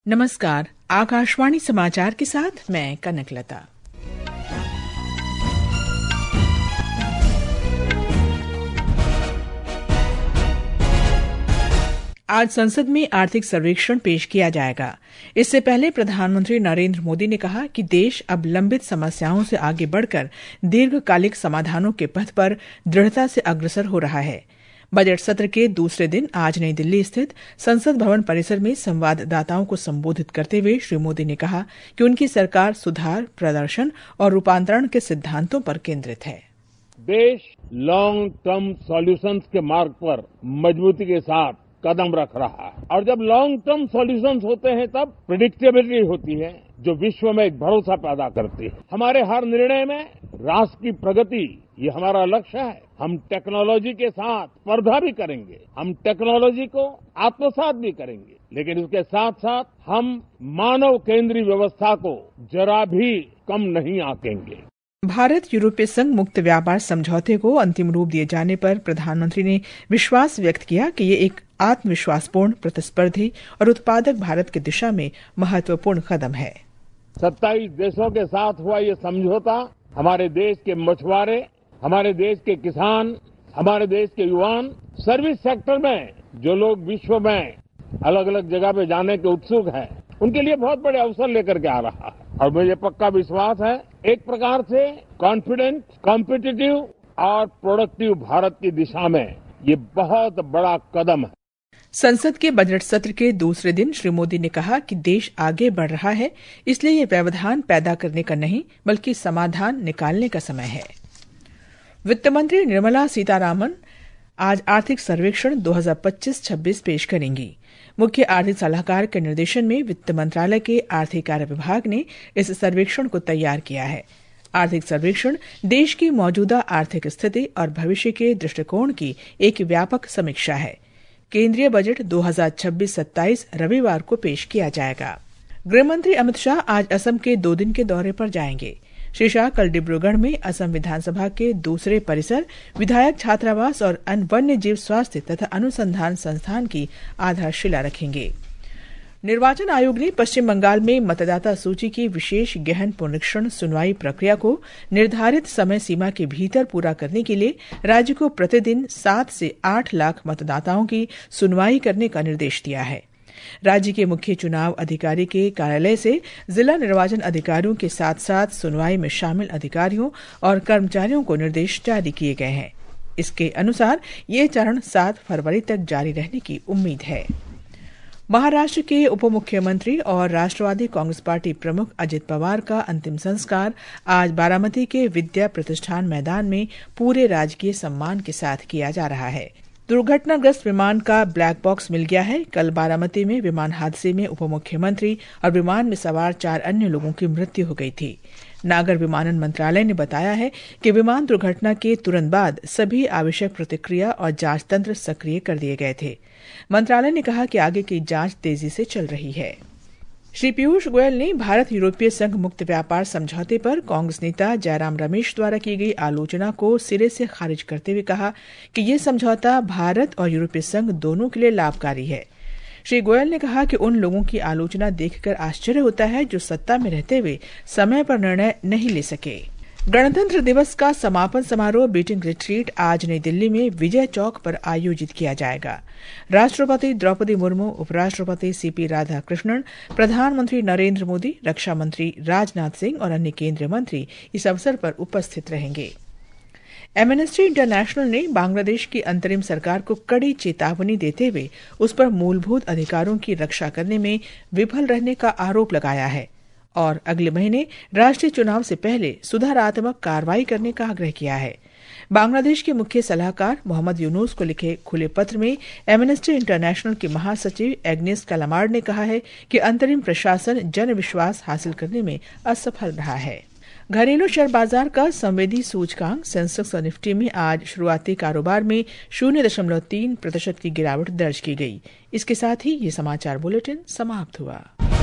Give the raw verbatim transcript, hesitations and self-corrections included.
नमस्कार, आकाशवाणी समाचार के साथ मैं कनकलता। आज संसद में आर्थिक सर्वेक्षण पेश किया जाएगा। इससे पहले प्रधानमंत्री नरेंद्र मोदी ने कहा कि देश अब लंबित समस्याओं से आगे बढ़कर दीर्घकालिक समाधानों के पथ पर दृढ़ता से अग्रसर हो रहा है। बजट सत्र के दूसरे दिन आज नई दिल्ली स्थित संसद भवन परिसर में संवाददाताओं को संबोधित करते हुए श्री मोदी ने कहा कि उनकी सरकार सुधार, प्रदर्शन और रूपांतरण के सिद्धांतों पर केंद्रित है। देश लॉन्ग टर्म सॉल्यूशंस के मार्ग पर मजबूती के साथ कदम रख रहा है और जब लॉन्ग टर्म सॉल्यूशंस होते हैं तब प्रेडिक्टेबिलिटी होती है जो विश्व में एक भरोसा पैदा करती है। हमारे हर निर्णय में राष्ट्र की प्रगति ये हमारा लक्ष्य है। हम टेक्नोलॉजी के साथ स्पर्धा भी करेंगे, हम टेक्नोलॉजी को आत्मसात भी करेंगे, लेकिन उसके साथ साथ हम मानव केंद्रीय व्यवस्था को जरा भी कम नहीं आंकेंगे। भारत यूरोपीय संघ मुक्त व्यापार समझौते को अंतिम रूप दिए जाने पर प्रधानमंत्री ने विश्वास व्यक्त किया कि ये एक आत्मविश्वासपूर्ण, प्रतिस्पर्धी और उत्पादक भारत की दिशा में महत्वपूर्ण कदम है। सत्ताईस देशों के साथ हुआ ये समझौता हमारे देश के मछुआरे, हमारे देश के किसान, हमारे देश के युवान, सर्विस सेक्टर में जो लोग विश्व में अलग अलग जगह पे जाने के उत्सुक हैं, उनके लिए बहुत बड़े अवसर लेकर के आ रहा है और मुझे पक्का विश्वास है एक प्रकार से कॉन्फिडेंट, कॉम्पिटिटिव और प्रोडक्टिव भारत की दिशा में ये बहुत बड़ा कदम है। संसद के बजट सत्र के दूसरे दिन श्री मोदी ने कहा कि देश आगे बढ़ रहा है, इसलिए ये व्यवधान पैदा करने का नहीं बल्कि समाधान निकालने का समय है। वित्त मंत्री निर्मला सीतारामन आज आर्थिक सर्वेक्षण दो हज़ार पच्चीस छब्बीस पेश करेंगी। मुख्य आर्थिक सलाहकार के निर्देशन में वित्त मंत्रालय के आर्थिक कार्य विभाग ने इस सर्वेक्षण को तैयार किया है। आर्थिक सर्वेक्षण देश की मौजूदा आर्थिक स्थिति और भविष्य के दृष्टिकोण की एक व्यापक समीक्षा है। केंद्रीय बजट दो हज़ार छब्बीस सत्ताईस रविवार को पेश किया जाएगा। गृहमंत्री अमित शाह आज असम के दो दिन के दौरे पर जाएंगे। श्री शाह कल डिब्रूगढ़ में असम विधानसभा के दूसरे परिसर, विधायक छात्रावास और वन्य जीव स्वास्थ्य तथा अनुसंधान संस्थान की आधारशिला रखेंगे। निर्वाचन आयोग ने पश्चिम बंगाल में मतदाता सूची की विशेष गहन पुनरीक्षण सुनवाई प्रक्रिया को निर्धारित समय सीमा के भीतर पूरा करने के लिए राज्य को प्रतिदिन सात से आठ लाख मतदाताओं की सुनवाई करने का निर्देश दिया है। राज्य के मुख्य चुनाव अधिकारी के कार्यालय से जिला निर्वाचन अधिकारियों के साथ साथ सुनवाई में शामिल अधिकारियों और कर्मचारियों को निर्देश जारी किए गए हैं। इसके अनुसार ये चरण सात फरवरी तक जारी रहने की उम्मीद है। महाराष्ट्र के उप मुख्यमंत्री और राष्ट्रवादी कांग्रेस पार्टी प्रमुख अजित पवार का अंतिम संस्कार आज बारामती के विद्या प्रतिष्ठान मैदान में पूरे राजकीय सम्मान के साथ किया जा रहा है। दुर्घटनाग्रस्त विमान का ब्लैक बॉक्स मिल गया है। कल बारामती में विमान हादसे में उप मुख्यमंत्री और विमान में सवार चार अन्य लोगों की मृत्यु हो गई थी। नागर विमानन मंत्रालय ने बताया है कि विमान दुर्घटना के तुरंत बाद सभी आवश्यक प्रतिक्रिया और जांच तंत्र सक्रिय कर दिए गए थे। मंत्रालय ने कहा कि आगे की जांच तेजी से चल रही है। श्री पीयूष गोयल ने भारत यूरोपीय संघ मुक्त व्यापार समझौते पर कांग्रेस नेता जयराम रमेश द्वारा की गई आलोचना को सिरे से खारिज करते हुए कहा कि ये समझौता भारत और यूरोपीय संघ दोनों के लिए लाभकारी है। श्री गोयल ने कहा कि उन लोगों की आलोचना देखकर आश्चर्य होता है जो सत्ता में रहते हुए समय पर निर्णय नहीं ले सके। गणतंत्र दिवस का समापन समारोह बीटिंग रिट्रीट आज नई दिल्ली में विजय चौक पर आयोजित किया जाएगा। राष्ट्रपति द्रौपदी मुर्मू, उपराष्ट्रपति सीपी राधाकृष्णन, प्रधानमंत्री नरेंद्र मोदी, रक्षा मंत्री राजनाथ सिंह और अन्य केंद्रीय मंत्री इस अवसर पर उपस्थित रहेंगे। एमनेस्टी इंटरनेशनल ने बांग्लादेश की अंतरिम सरकार को कड़ी चेतावनी देते हुए उस पर मूलभूत अधिकारों की रक्षा करने में विफल रहने का आरोप लगाया है और अगले महीने राष्ट्रीय चुनाव से पहले सुधारात्मक कार्रवाई करने का आग्रह किया है। बांग्लादेश के मुख्य सलाहकार मोहम्मद यूनुस को लिखे खुले पत्र में एमनेस्टी इंटरनेशनल की महासचिव एग्नेस कैलामार्ड ने कहा है कि अंतरिम प्रशासन जन विश्वास हासिल करने में असफल रहा है। घरेलू शेयर बाजार का संवेदी सूचकांक सेंसेक्स और निफ्टी में आज शुरुआती कारोबार में शून्य दशमलव तीन प्रतिशत की गिरावट दर्ज की गई। इसके साथ ही ये समाचार बुलेटिन समाप्त हुआ।